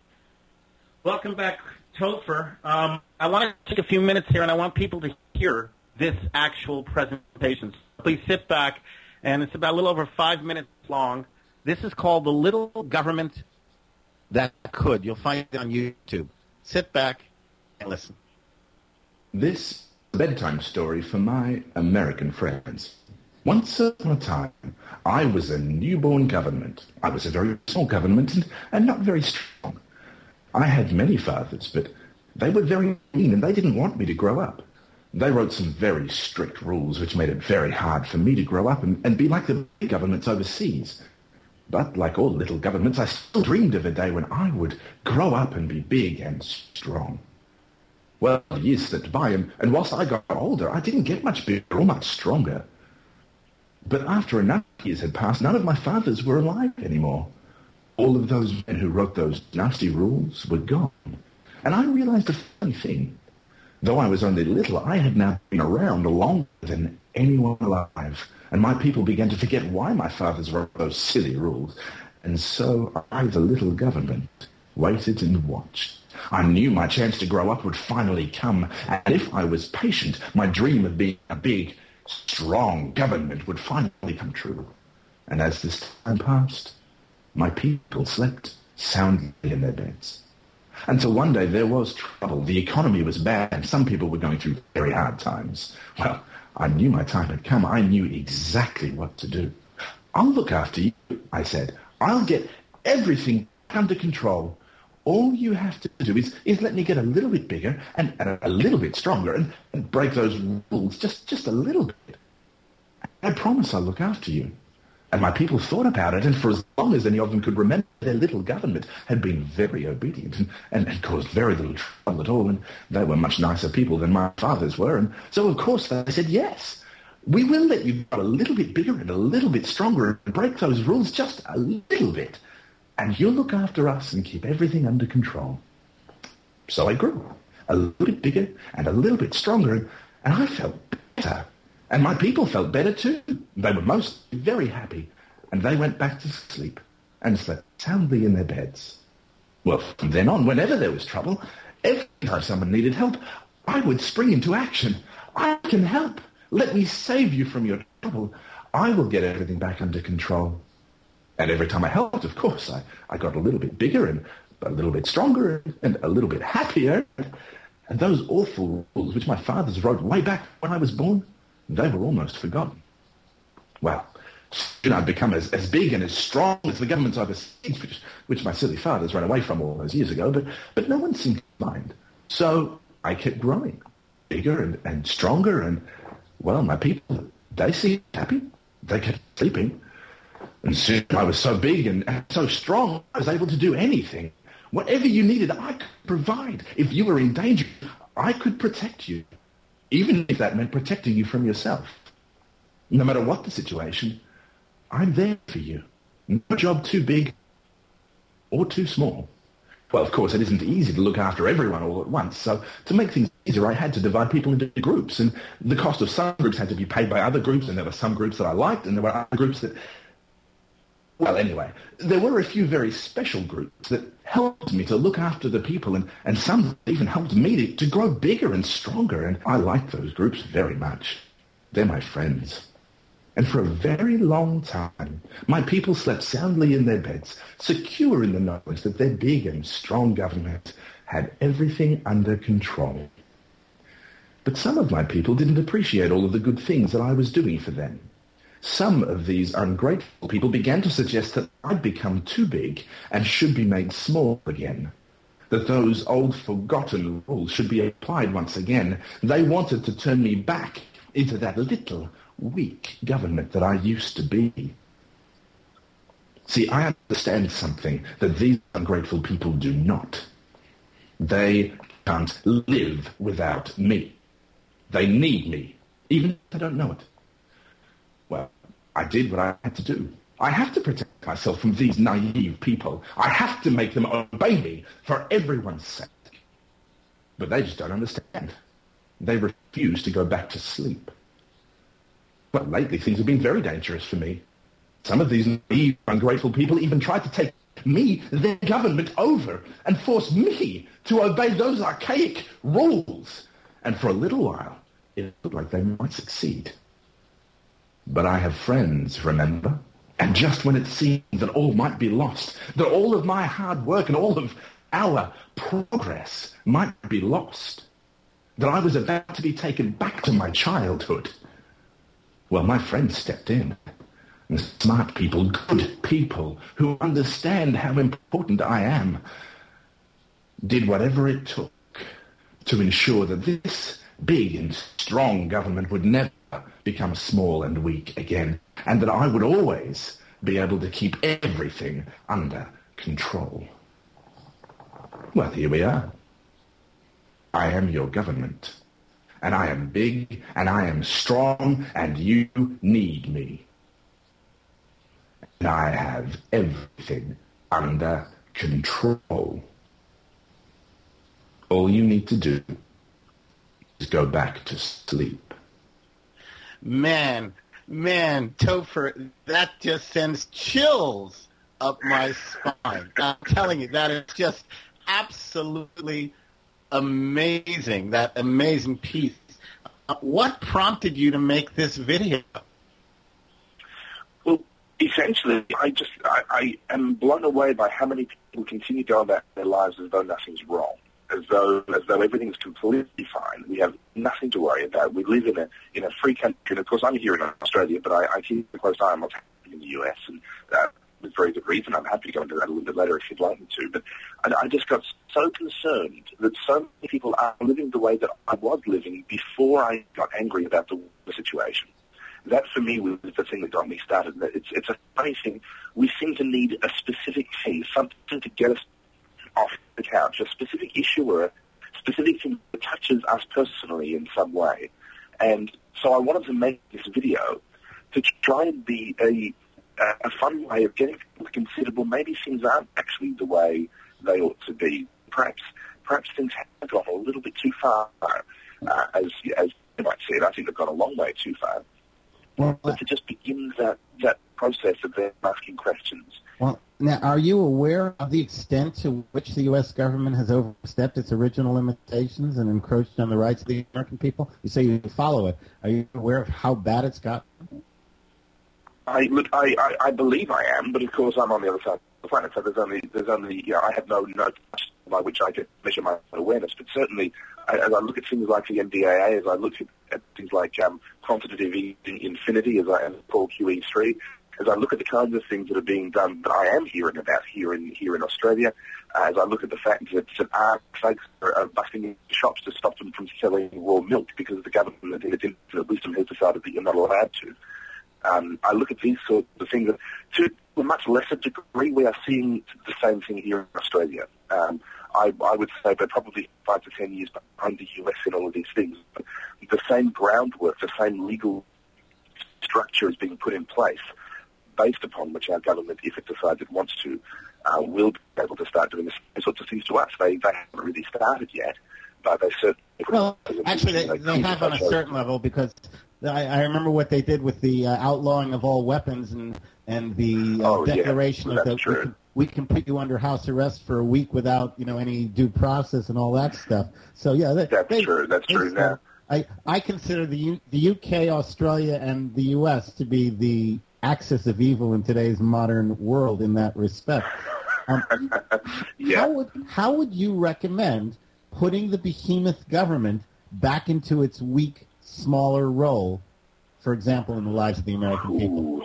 Welcome back, Topher. Um, I want to take a few minutes here, and I want people to hear this actual presentation. So please sit back, and it's about a little over five minutes long. This is called The Little Government That Could. You'll find it on YouTube. Sit back and listen. This is a bedtime story for my American friends. Once upon a time, I was a newborn government. I was a very small government and, and not very strong. I had many fathers, but they were very mean and they didn't want me to grow up. They wrote some very strict rules which made it very hard for me to grow up and, and be like the big governments overseas. But like all little governments, I still dreamed of a day when I would grow up and be big and strong. Well, years slipped by, and, and whilst I got older, I didn't get much bigger or much stronger. But after enough years had passed, none of my fathers were alive anymore. All of those men who wrote those nasty rules were gone. And I realized a funny thing. Though I was only little, I had now been around longer than anyone alive. And my people began to forget why my fathers wrote those silly rules. And so I, the little government, waited and watched. I knew my chance to grow up would finally come. And if I was patient, my dream of being a big, strong government would finally come true. And as this time passed, my people slept soundly in their beds. Until one day there was trouble. The economy was bad, and some people were going through very hard times. Well, I knew my time had come. I knew exactly what to do. I'll look after you, I said. I'll get everything under control. All you have to do is, is let me get a little bit bigger and, and a little bit stronger and, and break those rules just, just a little bit. I promise I'll look after you. And my people thought about it, and for as long as any of them could remember, their little government had been very obedient and, and, and caused very little trouble at all, and they were much nicer people than my fathers were, and so of course they said, yes, we will let you go a little bit bigger and a little bit stronger and break those rules just a little bit, and you'll look after us and keep everything under control. So I grew a little bit bigger and a little bit stronger, and I felt better. And my people felt better too. They were most very happy, and they went back to sleep and slept soundly in their beds. Well, from then on, whenever there was trouble, every time someone needed help, I would spring into action. I can help. Let me save you from your trouble. I will get everything back under control. And every time I helped, of course, I, I got a little bit bigger and a little bit stronger and a little bit happier. And those awful rules which my fathers wrote way back when I was born, they were almost forgotten. Well, soon I'd become as, as big and as strong as the governments overseas, which, which my silly fathers ran away from all those years ago, but, but no one seemed to mind. So I kept growing, bigger and, and stronger, and, well, my people, they seemed happy. They kept sleeping. And soon I was so big and, and so strong, I was able to do anything. Whatever you needed, I could provide. If you were in danger, I could protect you, even if that meant protecting you from yourself. No matter what the situation, I'm there for you. No job too big or too small. Well, of course, it isn't easy to look after everyone all at once, so to make things easier, I had to divide people into groups, and the cost of some groups had to be paid by other groups, and there were some groups that I liked, and there were other groups that... Well, anyway, there were a few very special groups that helped me to look after the people, and, and some even helped me to, to grow bigger and stronger, and I like those groups very much. They're my friends. And for a very long time, my people slept soundly in their beds, secure in the knowledge that their big and strong government had everything under control. But some of my people didn't appreciate all of the good things that I was doing for them. Some of these ungrateful people began to suggest that I'd become too big and should be made small again, that those old forgotten rules should be applied once again. They wanted to turn me back into that little, weak government that I used to be. See, I understand something that these ungrateful people do not. They can't live without me. They need me, even if they don't know it. Well, I did what I had to do. I have to protect myself from these naive people. I have to make them obey me for everyone's sake. But they just don't understand. They refuse to go back to sleep. Well, lately things have been very dangerous for me. Some of these naive, ungrateful people even tried to take me, their government, over and force me to obey those archaic rules. And for a little while, it looked like they might succeed. But I have friends, remember? And just when it seemed that all might be lost, that all of my hard work and all of our progress might be lost, that I was about to be taken back to my childhood, well, my friends stepped in. And smart people, good people, who understand how important I am, did whatever it took to ensure that this big and strong government would never become small and weak again, and that I would always be able to keep everything under control. Well, here we are. I am your government, and I am big, and I am strong, and you need me. And I have everything under control. All you need to do is go back to sleep. Man, man, Topher, that just sends chills up my spine. I'm telling you, that is just absolutely amazing, that amazing piece. Uh, what prompted you to make this video? Well, essentially, I just, I, I am blown away by how many people continue to go about their lives as though nothing's wrong. As though, as though everything's completely fine. We have nothing to worry about. We live in a in a free country, and of course, I'm here in Australia, but I, I keep a close eye on what's happening in the U S, and uh, with very good reason. I'm happy to go into that a little bit later if you'd like me to. But I, I just got so concerned that so many people are living the way that I was living before I got angry about the, the situation. That, for me, was the thing that got me started. It's it's a funny thing. We seem to need a specific thing, something to get us off the couch, a specific issue or a specific thing that touches us personally in some way. And so I wanted to make this video to try and be a, a fun way of getting people to consider, well, maybe things aren't actually the way they ought to be. Perhaps perhaps things have gone a little bit too far, uh, as, as you might see it. I think they've gone a long way too far. Well, but to just begin that, that process of them asking questions. Well, now, are you aware of the extent to which the U S government has overstepped its original limitations and encroached on the rights of the American people? You say you follow it. Are you aware of how bad it's gotten? I look, I, I, I believe I am, but of course I'm on the other side of the planet, so there's only, there's only, you know, I have no, no by which I can measure my awareness, but certainly as I look at things like the N D A A, as I look at, at things like um, quantitative infinity, as I call Q E three, as I look at the kinds of things that are being done that I am hearing about here in here in Australia, uh, as I look at the fact that, that our folks are, are busting into shops to stop them from selling raw milk because the government, in its infinite wisdom, has decided that you're not allowed to. Um, I look at these sorts of things that, to a much lesser degree, we are seeing the same thing here in Australia. Um, I, I would say we're probably five to ten years behind the U S in all of these things. But the same groundwork, the same legal structure is being put in place, based upon which our government, if it decides it wants to, uh, will be able to start doing the same sorts of things to us. They, they haven't really started yet, but they certainly... Well, actually, they, they have on a certain level, because I, I remember what they did with the uh, outlawing of all weapons and, and the uh, oh, declaration yeah, of that we can, we can put you under house arrest for a week without, you know, any due process and all that stuff. So, yeah. They, that's they, true. That's true now. I, I consider the U, the U K, Australia, and the U S to be the axis of evil in today's modern world in that respect. Um, yeah. How would how would you recommend putting the behemoth government back into its weak, smaller role, for example, in the lives of the American people? Ooh.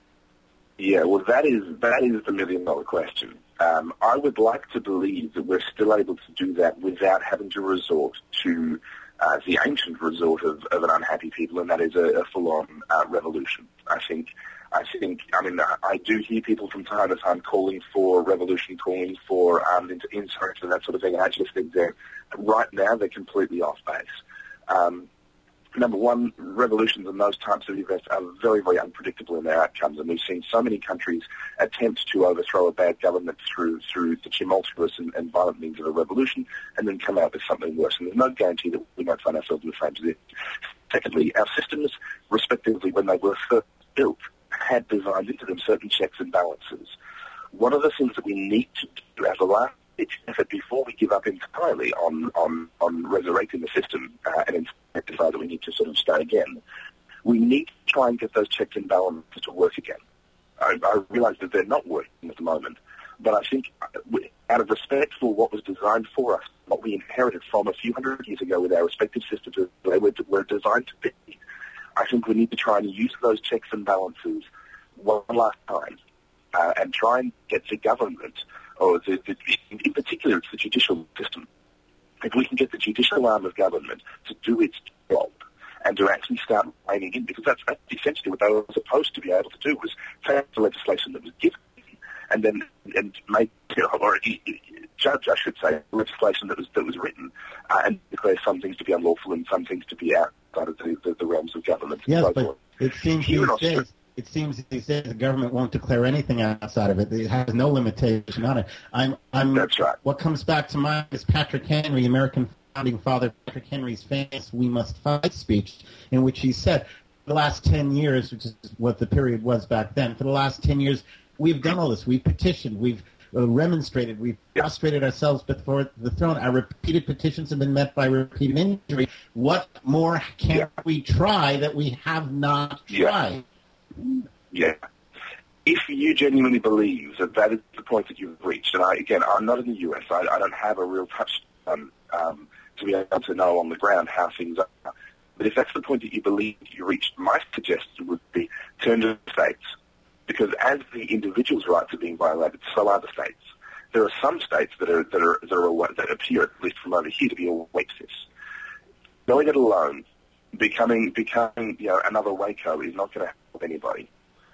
Yeah, well, that is that is the million-dollar question. Um, I would like to believe that we're still able to do that without having to resort to uh, the ancient resort of, of an unhappy people, and that is a, a full-on uh, revolution. I think, I think, I mean, I do hear people from time to time calling for revolution, calling for armed um, insurrection, that sort of thing. I just think that right now they're completely off base. Um, Number one, revolutions and those types of events are very, very unpredictable in their outcomes, and we've seen so many countries attempt to overthrow a bad government through through the tumultuous and, and violent means of a revolution, and then come out with something worse. And there's no guarantee that we might find ourselves in the same position. Secondly, our systems, respectively, when they were first built, had designed into them certain checks and balances. One of the things that we need to do as a last effort before we give up entirely on, on, on resurrecting the system uh, and instead decide that we need to sort of start again, we need to try and get those checks and balances to work again. I, I realize that they're not working at the moment, but I think out of respect for what was designed for us, what we inherited from a few hundred years ago with our respective systems as they were, were designed to be, I think we need to try and use those checks and balances one last time uh, and try and get the government, or the, the, in particular it's the judicial system, if we can get the judicial arm of government to do its job and to actually start reining in, because that's, that's essentially what they were supposed to be able to do, was take the legislation that was given and then and make, or judge, I should say, legislation that was that was written uh, and declare some things to be unlawful and some things to be outside of the, the, the realms of government. Yes, so but forth. it seems these days, it seems these days the government won't declare anything outside of it. It has no limitation on it. I'm, I'm, That's right. What comes back to mind is Patrick Henry, American founding father Patrick Henry's famous "We Must Fight" speech, in which he said, for the last ten years, which is what the period was back then, for the last ten years, we've done all this. We've petitioned. We've uh, remonstrated. We've prostrated ourselves before the throne. Our repeated petitions have been met by repeated injury. What more can yeah. we try that we have not tried? Yeah. If you genuinely believe that that is the point that you've reached, and I, again, I'm not in the U S, I, I don't have a real touch on, um, to be able to know on the ground how things are. But if that's the point that you believe you reached, my suggestion would be turn to the states. Because as the individual's rights are being violated, so are the states. There are some states that are that are that are that appear, at least from over here, to be awake to this. Going it alone, becoming becoming you know another Waco is not going to help anybody.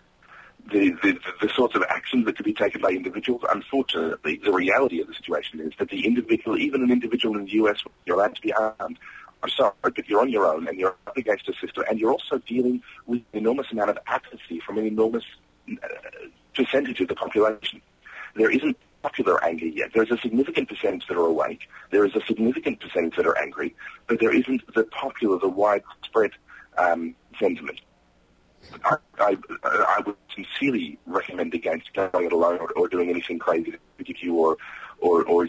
The, the the sorts of actions that could be taken by individuals, unfortunately, the reality of the situation is that the individual, even an individual in the U S, you're allowed to be armed. I'm sorry, but you're on your own, and you're up against a system, and you're also dealing with an enormous amount of apathy from an enormous percentage of the population. There isn't popular anger yet. There's a significant percentage that are awake. There is a significant percentage that are angry, but there isn't the popular, the widespread um, sentiment. I, I, I would sincerely recommend against going it alone or, or doing anything crazy to give you or or, or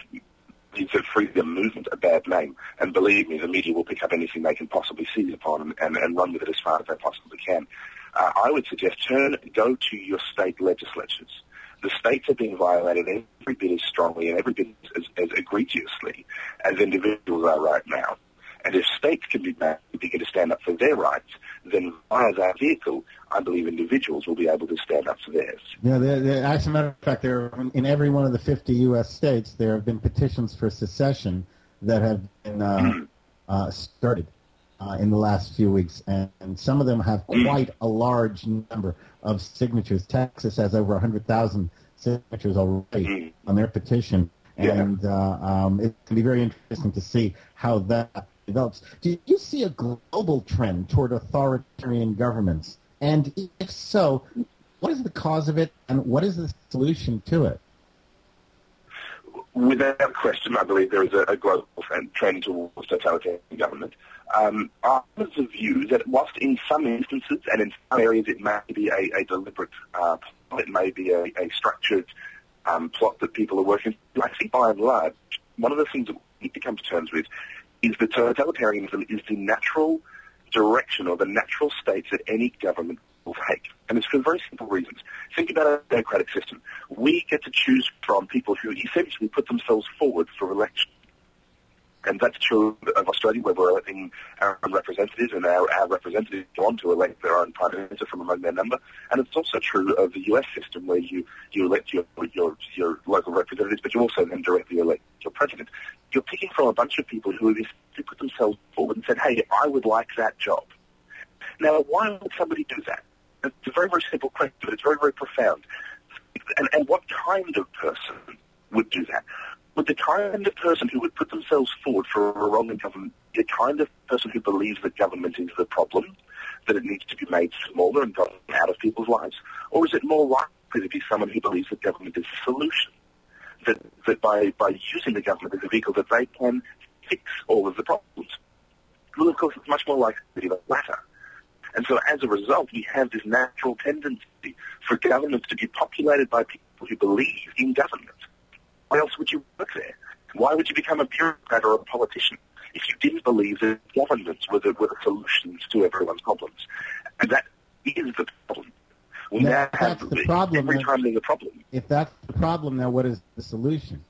the freedom movement a bad name. And believe me, the media will pick up anything they can possibly seize upon and, and, and run with it as far as they possibly can. Uh, I would suggest turn, go to your state legislatures. The states are being violated every bit as strongly and every bit as, as egregiously as individuals are right now. And if states can be made bigger to stand up for their rights, then via that vehicle, I believe individuals will be able to stand up for theirs. Yeah, there, there, as a matter of fact, there are, in every one of the fifty U S states, there have been petitions for secession that have been uh, uh, started uh, in the last few weeks, and, and some of them have quite a large number of signatures. Texas has over one hundred thousand signatures already on their petition, and uh, um, it can be very interesting to see how that develops. Do you see a global trend toward authoritarian governments? And if so, what is the cause of it, and what is the solution to it? Without question, I believe there is a, a global trend towards totalitarian government. Um, I'm of the view that whilst in some instances and in some areas it may be a, a deliberate uh, plot, it may be a, a structured um, plot that people are working through, I think by and large, one of the things that we need to come to terms with is that totalitarianism is the natural direction or the natural states that any government will take. And it's for very simple reasons. Think about a democratic system. We get to choose from people who essentially put themselves forward for election. And that's true of Australia, where we're electing our own representatives, and our, our representatives go on to elect their own prime minister from among their number. And it's also true of the U S system, where you, you elect your, your your local representatives, but you also then directly elect your president. You're picking from a bunch of people who have who put themselves forward and said, hey, I would like that job. Now, why would somebody do that? It's a very, very simple question, but it's very, very profound. And, and what kind of person would do that? Would the kind of person who would put themselves forward for a role in government be the kind of person who believes that government is the problem, that it needs to be made smaller and gotten out of people's lives? Or is it more likely to be someone who believes that government is the solution, that, that by, by using the government as a vehicle that they can fix all of the problems? Well, of course, it's much more likely to be the latter. And so as a result, we have this natural tendency for governments to be populated by people who believe in government. Why else would you work there? Why would you become a bureaucrat or a politician if you didn't believe that governments were the, were the solutions to everyone's problems? And that is the problem. We now have the problem, every time there's a problem. If that's the problem, now what is the solution?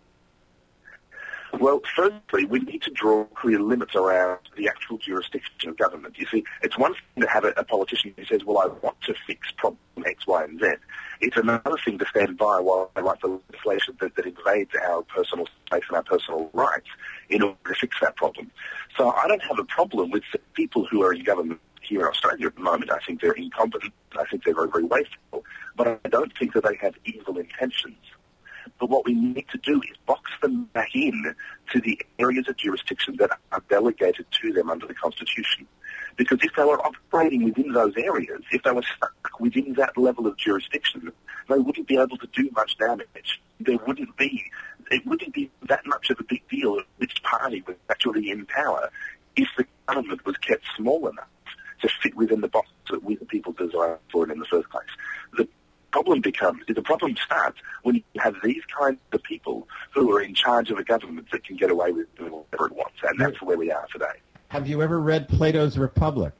Well, firstly, we need to draw clear limits around the actual jurisdiction of government. You see, it's one thing to have a, a politician who says, well, I want to fix problem X, Y, and Z. It's another thing to stand by while they write the legislation that, that invades our personal space and our personal rights in order to fix that problem. So I don't have a problem with the people who are in government here in Australia at the moment. I think they're incompetent. I think they're very, very wasteful. But I don't think that they have evil intentions. But what we need to do is box them back in to the areas of jurisdiction that are delegated to them under the Constitution. Because if they were operating within those areas, if they were stuck within that level of jurisdiction, they wouldn't be able to do much damage. There wouldn't be, it wouldn't be that much of a big deal which party was actually in power if the government was kept small enough to fit within the box that we the people designed for it in the first place. The problem becomes, the problem starts when you have these kinds of people who are in charge of a government that can get away with doing whatever it wants, and that's where we are today. Have you ever read Plato's Republic?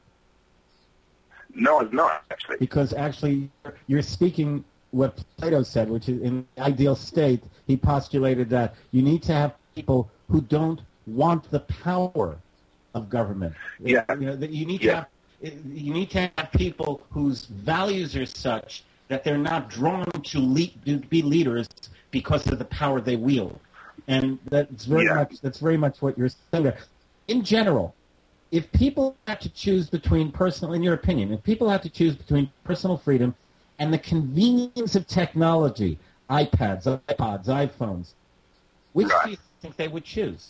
No, I've not, actually. Because actually you're speaking what Plato said, which is in the ideal state, he postulated that you need to have people who don't want the power of government. Yeah. You know, that you need yeah. to have, you need to have people whose values are such that they're not drawn to, lead, to be leaders because of the power they wield. And that's very yeah. much that's very much what you're saying there. In general, if people have to choose between personal, in your opinion, if people have to choose between personal freedom and the convenience of technology, iPads, iPods, iPhones, which right. do you think they would choose?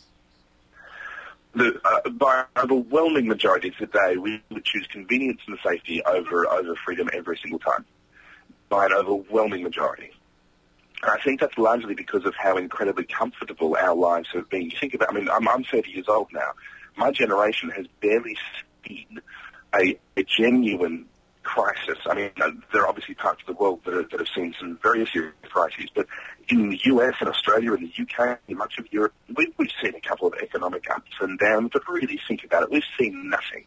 The, uh, by overwhelming majority today, we would choose convenience and safety over over freedom every single time. By an overwhelming majority. And I think that's largely because of how incredibly comfortable our lives have been. You think about, I mean, I'm, I'm thirty years old now. My generation has barely seen a, a genuine crisis. I mean, uh, there are obviously parts of the world that, are, that have seen some very serious crises, but in the U S and Australia and the U K and much of Europe, we've, we've seen a couple of economic ups and downs, but really think about it, we've seen nothing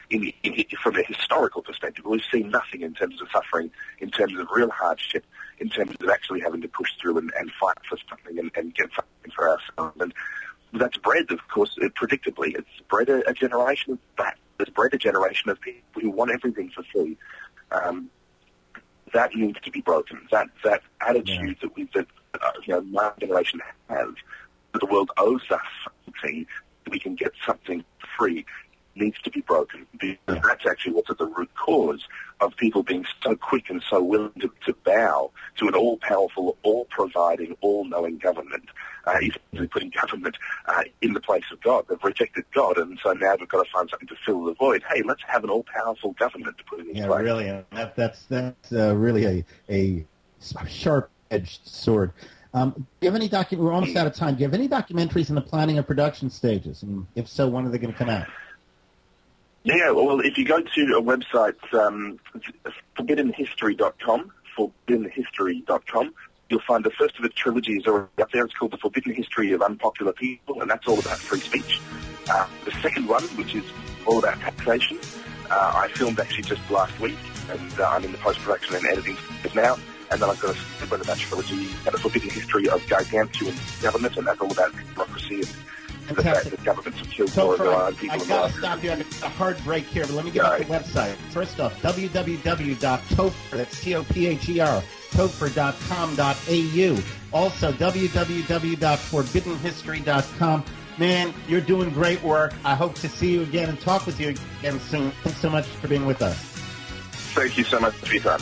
in, in, from a historical perspective, we've seen nothing in terms of suffering, in terms of real hardship, in terms of actually having to push through and, and fight for something and, and get something for ourselves. And that's bred, of course, it, predictably. It's bred a, a generation of that. It's bred a generation of people who want everything for free. Um, that needs to be broken. That that attitude yeah. that we, that uh, you know, my generation has, that the world owes us something, that we can get something free, needs to be broken, because yeah. that's actually what's at the root cause of people being so quick and so willing to, to bow to an all-powerful, all-providing, all-knowing government, uh, essentially putting government uh, in the place of God. They've rejected God, and so now we've got to find something to fill the void. Hey, let's have an all-powerful government to put in its yeah, place. Yeah, really. That, that's that's uh, really a, a sharp-edged sword. Um, do you have any docu- We're almost out of time. Do you have any documentaries in the planning and production stages? And if so, when are they going to come out? Yeah, well, if you go to a website, um, forbidden history dot com, forbidden history dot com, you'll find the first of a trilogy is already up there. It's called The Forbidden History of Unpopular People, and that's all about free speech. Uh, the second one, which is all about taxation, uh, I filmed actually just last week, and uh, I'm in the post-production and editing stage now. And then I've got a sequel of that trilogy, and a Forbidden History of Gargantuan Government, and that's all about democracy and and the fact that governments have killed more of their own people. I've got to stop you. I got a hard break here, but let me get off the website. First off, w w w dot topher, that's T O P H E R, topher dot com dot a u. Also, w w w dot forbidden history dot com. Man, you're doing great work. I hope to see you again and talk with you again soon. Thanks so much for being with us. Thank you so much for your time.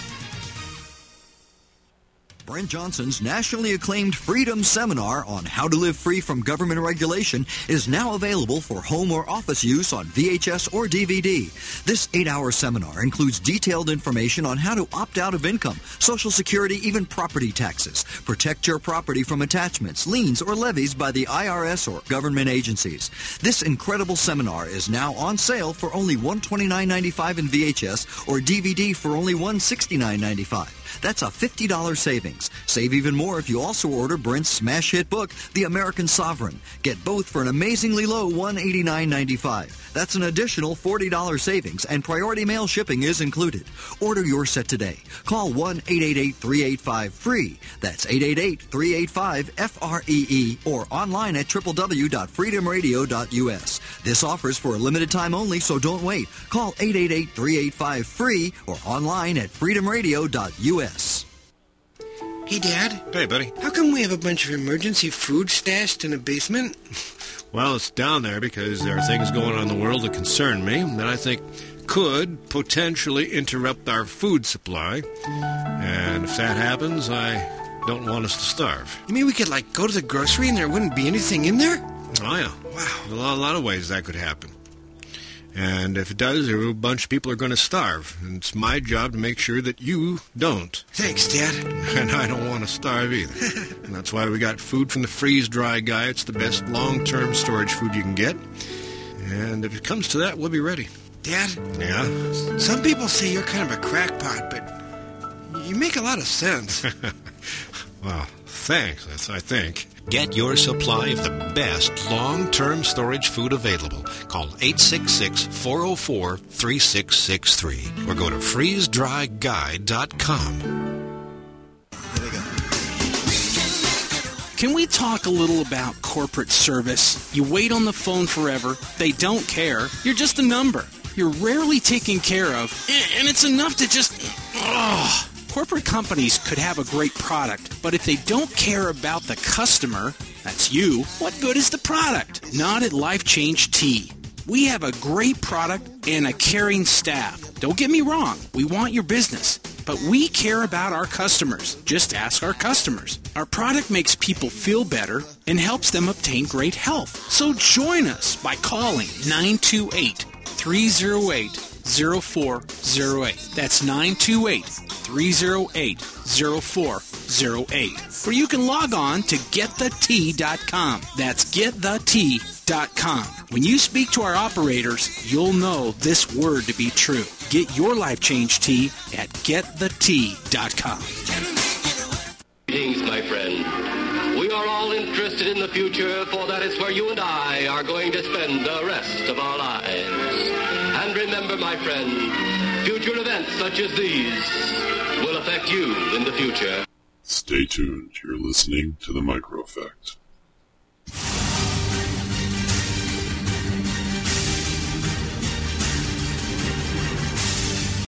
Brent Johnson's nationally acclaimed Freedom Seminar on how to live free from government regulation is now available for home or office use on V H S or D V D. This eight-hour seminar includes detailed information on how to opt out of income, Social Security, even property taxes, protect your property from attachments, liens, or levies by the I R S or government agencies. This incredible seminar is now on sale for only one hundred twenty-nine dollars and ninety-five cents in V H S or D V D for only one hundred sixty-nine dollars and ninety-five cents. That's a fifty dollars savings. Save even more if you also order Brent's smash hit book, The American Sovereign. Get both for an amazingly low one hundred eighty-nine dollars and ninety-five cents. That's an additional forty dollars savings, and priority mail shipping is included. Order your set today. Call one eight eight eight, three eight five, free. That's eight eight eight, three eight five, F R E E, or online at w w w dot freedom radio dot u s. This offer's for a limited time only, so don't wait. Call eight eight eight, three eight five, free or online at freedom radio dot u s. Hey, Dad. Hey, buddy. How come we have a bunch of emergency food stashed in the basement? Well, it's down there because there are things going on in the world that concern me that I think could potentially interrupt our food supply. And if that happens, I don't want us to starve. You mean we could, like, go to the grocery and there wouldn't be anything in there? Oh, yeah. Wow. A lot, a lot of ways that could happen. And if it does, a bunch of people are going to starve. And it's my job to make sure that you don't. Thanks, Dad. And I don't want to starve either. And that's why we got food from the freeze-dry guy. It's the best long-term storage food you can get. And if it comes to that, we'll be ready. Dad? Yeah? Some people say you're kind of a crackpot, but you make a lot of sense. Well, thanks, I think. Get your supply of the best long-term storage food available. Call eight six six, four oh four, three six six three or go to freeze dry guide dot com. Can we talk a little about corporate service? You wait on the phone forever. They don't care. You're just a number. You're rarely taken care of. And it's enough to just... Ugh. Corporate companies could have a great product, but if they don't care about the customer, that's you, what good is the product? Not at Life Change Tea. We have a great product and a caring staff. Don't get me wrong, we want your business, but we care about our customers. Just ask our customers. Our product makes people feel better and helps them obtain great health. So join us by calling nine two eight, three oh eight, oh four oh eight. That's nine two eight, three oh eight, oh four oh eight. Or you can log on to get the tea dot com. That's get the tea dot com. When you speak to our operators, you'll know this word to be true. Get your life change tea at get the tea dot com. Greetings, my friend. We are all interested in the future, for that is where you and I are going to spend the rest of our lives. And remember, my friend, future events such as these will affect you in the future. Stay tuned. You're listening to The Micro Effect.